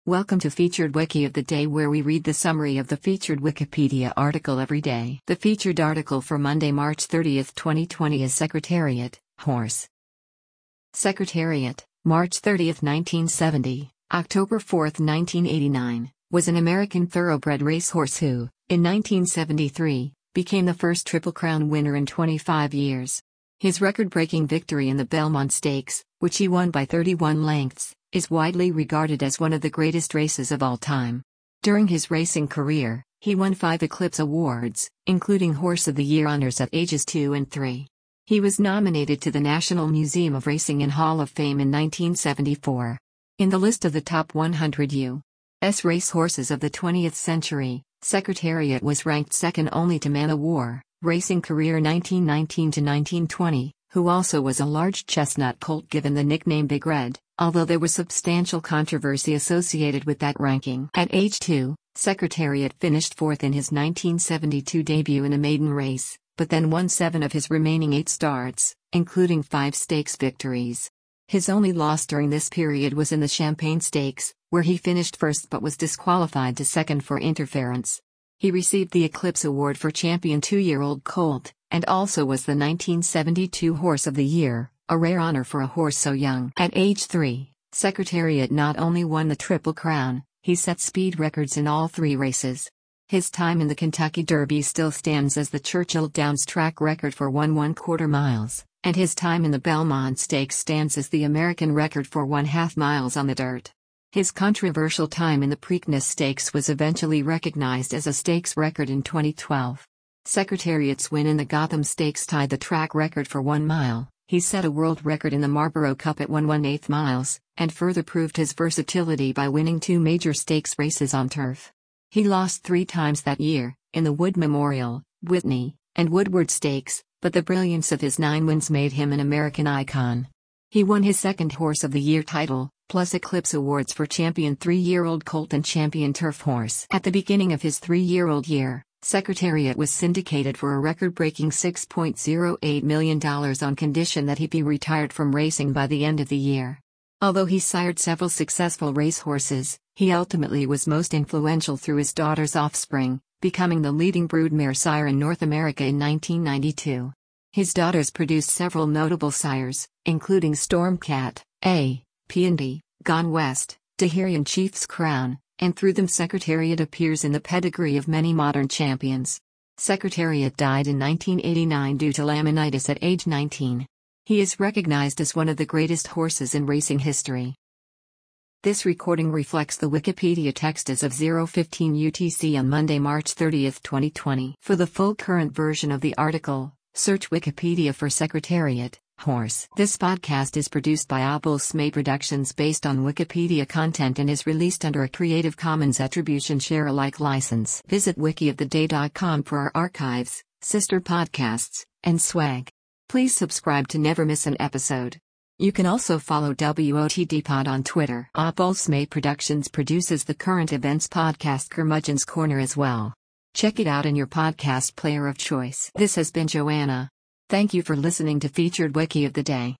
Welcome to Featured Wiki of the Day, where we read the summary of the featured Wikipedia article every day. The featured article for Monday, March 30, 2020 is Secretariat, Horse. Secretariat, March 30, 1970, October 4, 1989, was an American thoroughbred racehorse who, in 1973, became the first Triple Crown winner in 25 years. His record-breaking victory in the Belmont Stakes, which he won by 31 lengths, is widely regarded as one of the greatest races of all time. During his racing career, he won 5 Eclipse Awards, including Horse of the Year honors at ages 2 and 3. He was nominated to the National Museum of Racing and Hall of Fame in 1974. In the list of the top 100 U.S. racehorses of the 20th century, Secretariat was ranked second only to Man O' War, racing career 1919 to 1920, who also was a large chestnut colt given the nickname Big Red, although there was substantial controversy associated with that ranking. At age 2, Secretariat finished fourth in his 1972 debut in a maiden race, but then won 7 of his remaining 8 starts, including 5 stakes victories. His only loss during this period was in the Champagne Stakes, where he finished first but was disqualified to second for interference. He received the Eclipse Award for Champion 2-year-old Colt, and also was the 1972 Horse of the Year, a rare honor for a horse so young. At age 3, Secretariat not only won the Triple Crown, he set speed records in all 3 races. His time in the Kentucky Derby still stands as the Churchill Downs track record for 1¼ miles, and his time in the Belmont Stakes stands as the American record for 1/2 miles on the dirt. His controversial time in the Preakness Stakes was eventually recognized as a stakes record in 2012. Secretariat's win in the Gotham Stakes tied the track record for 1 mile. He set a world record in the Marlboro Cup at 1/1/8 miles, and further proved his versatility by winning 2 major stakes races on turf. He lost 3 times that year, in the Wood Memorial, Whitney, and Woodward Stakes, but the brilliance of his 9 wins made him an American icon. He won his second Horse of the Year title, plus Eclipse Awards for Champion 3-year-old Colt and Champion Turf Horse. At the beginning of his 3-year-old year, Secretariat was syndicated for a record-breaking $6.08 million on condition that he be retired from racing by the end of the year. Although he sired several successful racehorses, he ultimately was most influential through his daughter's offspring, becoming the leading broodmare sire in North America in 1992. His daughters produced several notable sires, including Stormcat, A. P&D, Gone West, Tahirian Chief's Crown, and through them Secretariat appears in the pedigree of many modern champions. Secretariat died in 1989 due to laminitis at age 19. He is recognized as one of the greatest horses in racing history. This recording reflects the Wikipedia text as of 0:15 UTC on Monday, March 30, 2020. For the full current version of the article, search Wikipedia for Secretariat, Horse. This podcast is produced by Abul Smay Productions based on Wikipedia content and is released under a Creative Commons Attribution Share Alike license. Visit wikioftheday.com for our archives, sister podcasts, and swag. Please subscribe to never miss an episode. You can also follow WOTDpod on Twitter. Abul Smay Productions produces the current events podcast Curmudgeon's Corner as well. Check it out in your podcast player of choice. This has been Joanna. Thank you for listening to Featured Wiki of the Day.